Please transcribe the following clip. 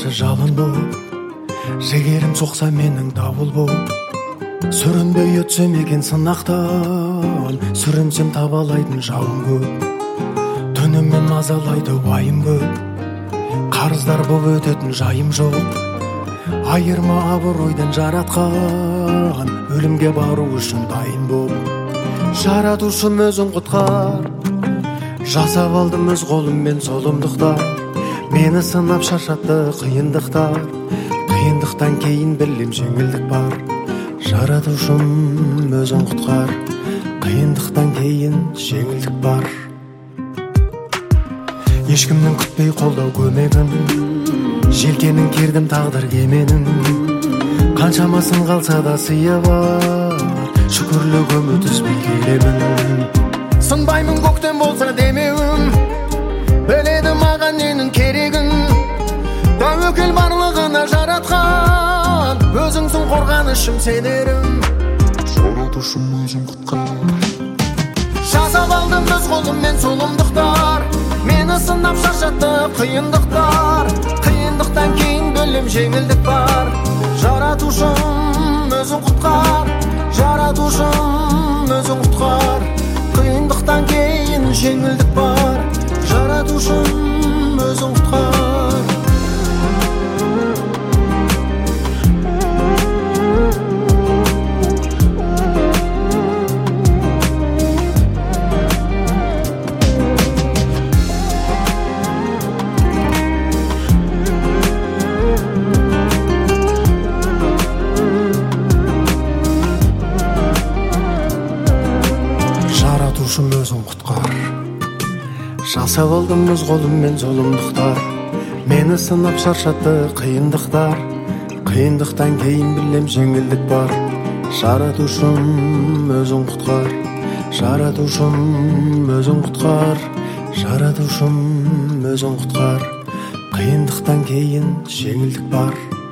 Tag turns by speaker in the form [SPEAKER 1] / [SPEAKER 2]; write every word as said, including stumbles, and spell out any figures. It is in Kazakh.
[SPEAKER 1] жалын болып, жігерім соқса менің дауыл болып. Сүрінбей өтсем екен сынақтан, сүрінсем табалайтын жауым көп. Түнімен мазалайды уайым көп, қарыздар болып өтетін жайым жоқ. Айырма абыройдан жаратқан, өлімге бару үшін дайын бол. Жаратушым өзің құтқар, жасап алдым өз қолыммен зұлымдықтар. Мені сынап шаршатты қиындықтар, қиындықтан кейін білем жеңілдік бар. Жаратушым өзің құтқар, қиындықтан кейін жеңілдік бар. Ешкімнің күтпей қолдау көмегін, желкенін кердім тағдыр кеменің. Қаншамасын қалса да сыйы бар, шүкірлік үміт үзбей келемін. Сынбаймын көктем болса демеуім, біледі маған ненің керегін. Тәуекел барлығына жаратқан, өзіңсің қорғанышым сенерім.
[SPEAKER 2] Жаратушым өзің құтқар.
[SPEAKER 1] Жасап алдым өз қолыммен зұлымдықтар, мені сынап шаршатты қиындықтар. Қиындықтан кейін білем жеңілдік бар. Жаратушым өзің құтқар, жаратушым өзің құтқар. Қиындықтан кейін жеңілдік бар. Жаратушым өзің құтқар. Жаратушым өзің құтқар. Жасап алдым өз қолыммен зұлымдықтар, мені сынап шаршатты қиындықтар. Қиындықтан кейін білем жеңілдік бар. Жаратушым өзің құтқар, жаратушым өзің құтқар. Жаратушым өзің құтқар, қиындықтан кейін жеңілдік бар.